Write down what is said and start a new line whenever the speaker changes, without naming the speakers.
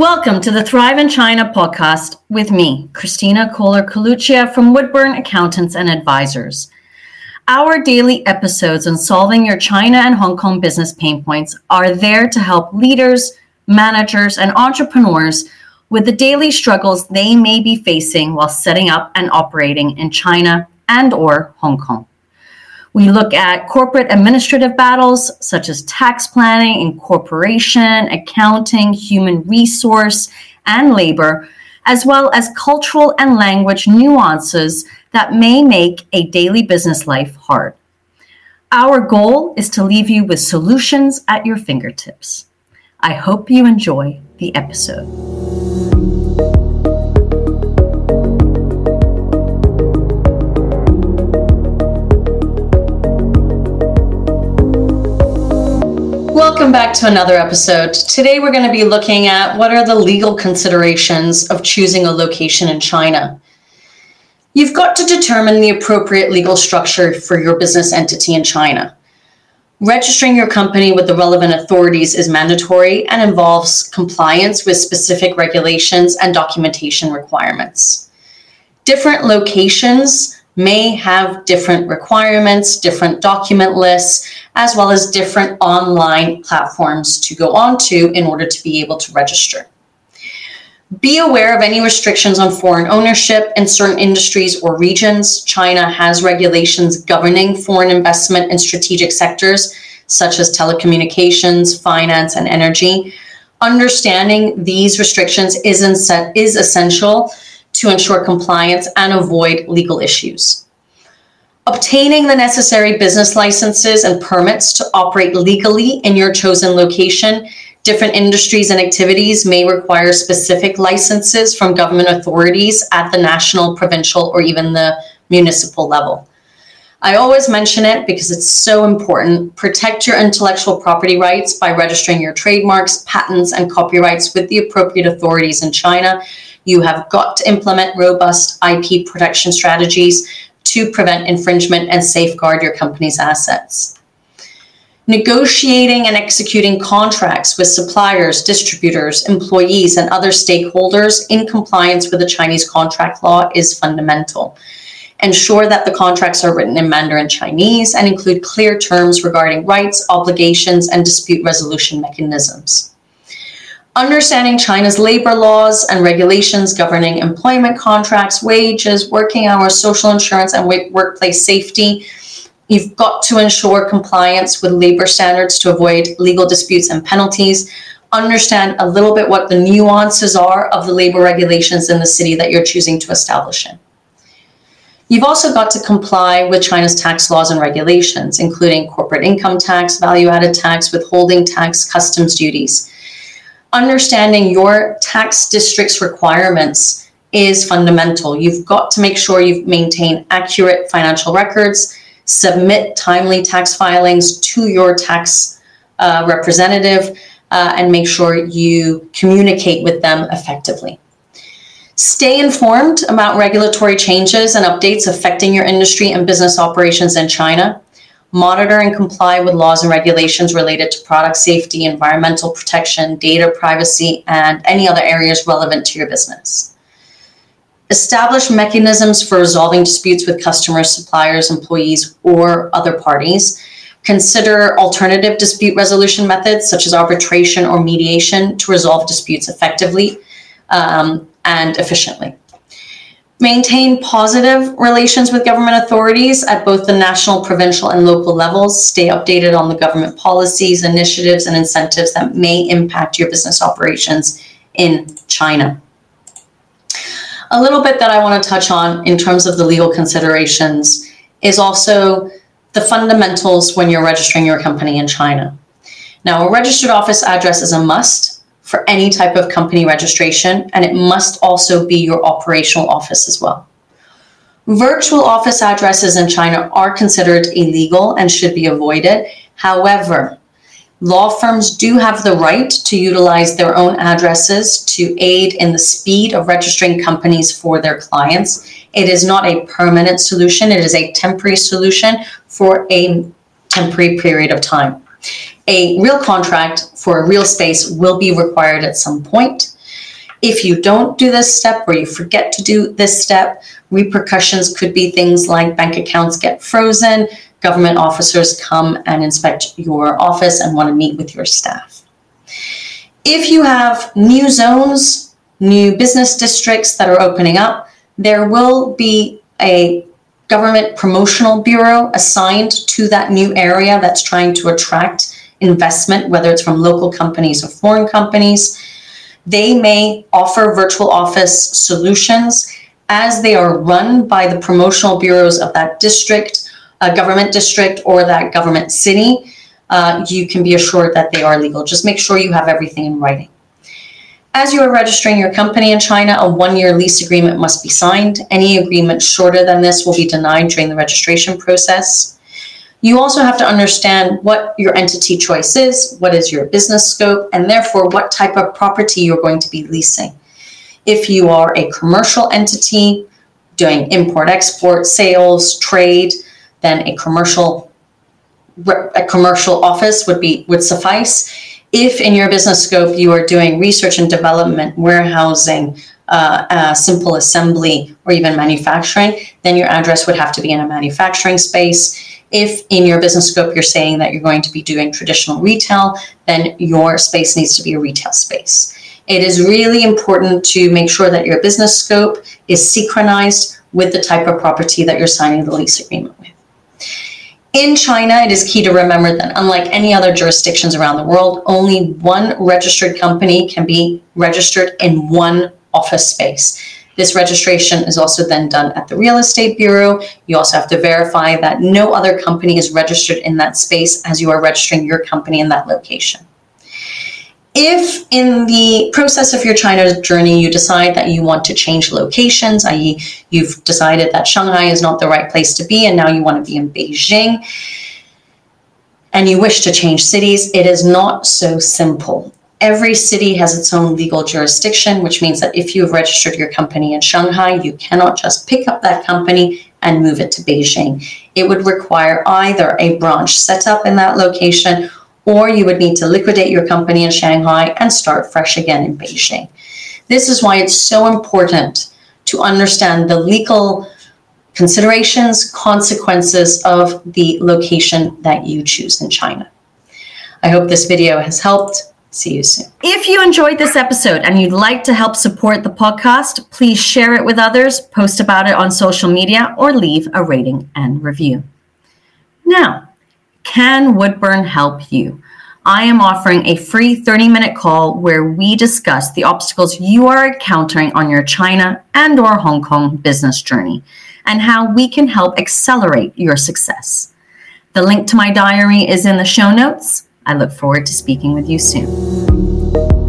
Welcome to the Thrive in China podcast with me, Christina Kohler-Coluccia from Woodburn Accountants and Advisors. Our daily episodes on solving your China and Hong Kong business pain points are there to help leaders, managers, and entrepreneurs with the daily struggles they may be facing while setting up and operating in China and/or Hong Kong. We look at corporate administrative battles such as tax planning, incorporation, accounting, human resource, and labor, as well as cultural and language nuances that may make a daily business life hard. Our goal is to leave you with solutions at your fingertips. I hope you enjoy the episode. Welcome back to another episode. Today we're going to be looking at what are the legal considerations of choosing a location in China. You've got to determine the appropriate legal structure for your business entity in China. Registering your company with the relevant authorities is mandatory and involves compliance with specific regulations and documentation requirements. Different locations may have different requirements, different document lists, as well as different online platforms to go onto in order to be able to register. Be aware of any restrictions on foreign ownership in certain industries or regions. China has regulations governing foreign investment in strategic sectors such as telecommunications, finance, and energy. Understanding these restrictions is essential to ensure compliance and avoid legal issues. Obtaining the necessary business licenses and permits to operate legally in your chosen location. Different industries and activities may require specific licenses from government authorities at the national, provincial, or even the municipal level. I always mention it because it's so important. Protect your intellectual property rights by registering your trademarks, patents, and copyrights with the appropriate authorities in China. You have got to implement robust IP protection strategies to prevent infringement and safeguard your company's assets. Negotiating and executing contracts with suppliers, distributors, employees, and other stakeholders in compliance with the Chinese contract law is fundamental. Ensure that the contracts are written in Mandarin Chinese and include clear terms regarding rights, obligations, and dispute resolution mechanisms. Understanding China's labor laws and regulations governing employment contracts, wages, working hours, social insurance, and workplace safety. You've got to ensure compliance with labor standards to avoid legal disputes and penalties. Understand a little bit what the nuances are of the labor regulations in the city that you're choosing to establish in. You've also got to comply with China's tax laws and regulations, including corporate income tax, value-added tax, withholding tax, customs duties. Understanding your tax district's requirements is fundamental. You've got to make sure you maintain accurate financial records, submit timely tax filings to your tax representative, and make sure you communicate with them effectively. Stay informed about regulatory changes and updates affecting your industry and business operations in China. Monitor and comply with laws and regulations related to product safety, environmental protection, data privacy, and any other areas relevant to your business. Establish mechanisms for resolving disputes with customers, suppliers, employees, or other parties. Consider alternative dispute resolution methods such as arbitration or mediation to resolve disputes effectively and efficiently. Maintain positive relations with government authorities at both the national, provincial, and local levels. Stay updated on the government policies, initiatives, and incentives that may impact your business operations in China. A little bit that I want to touch on in terms of the legal considerations is also the fundamentals when you're registering your company in China. Now, a registered office address is a must for any type of company registration, and it must also be your operational office as well. Virtual office addresses in China are considered illegal and should be avoided. However, law firms do have the right to utilize their own addresses to aid in the speed of registering companies for their clients. It is not a permanent solution. It is a temporary solution for a temporary period of time. A real contract for a real space will be required at some point. If you don't do this step or you forget to do this step, repercussions could be things like bank accounts get frozen, government officers come and inspect your office and want to meet with your staff. If you have new zones, new business districts that are opening up, there will be a government promotional bureau assigned to that new area that's trying to attract investment, whether it's from local companies or foreign companies. They may offer virtual office solutions as they are run by the promotional bureaus of that district, government district, or that government city. You can be assured that they are legal. Just make sure you have everything in writing. As you are registering your company in China, a 1-year lease agreement must be signed. Any agreement shorter than this will be denied during the registration process. You also have to understand what your entity choice is, what is your business scope, and therefore what type of property you're going to be leasing. If you are a commercial entity doing import, export, sales, trade, then a commercial office would suffice. If in your business scope you are doing research and development, warehousing, simple assembly, or even manufacturing, then your address would have to be in a manufacturing space. If in your business scope you're saying that you're going to be doing traditional retail, then your space needs to be a retail space. It is really important to make sure that your business scope is synchronized with the type of property that you're signing the lease agreement with. In China, it is key to remember that unlike any other jurisdictions around the world, only one registered company can be registered in one office space. This registration is also then done at the real estate bureau. You also have to verify that no other company is registered in that space as you are registering your company in that location. If in the process of your China journey, you decide that you want to change locations, i.e. you've decided that Shanghai is not the right place to be and now you want to be in Beijing, and you wish to change cities, it is not so simple. Every city has its own legal jurisdiction, which means that if you have registered your company in Shanghai, you cannot just pick up that company and move it to Beijing. It would require either a branch set up in that location, or you would need to liquidate your company in Shanghai and start fresh again in Beijing. This is why it's so important to understand the legal considerations, consequences of the location that you choose in China. I hope this video has helped. See you soon. If you enjoyed this episode and you'd like to help support the podcast, please share it with others, post about it on social media, or leave a rating and review. Now, can Woodburn help you? I am offering a free 30-minute call where we discuss the obstacles you are encountering on your China and/or Hong Kong business journey and how we can help accelerate your success. The link to my diary is in the show notes. I look forward to speaking with you soon.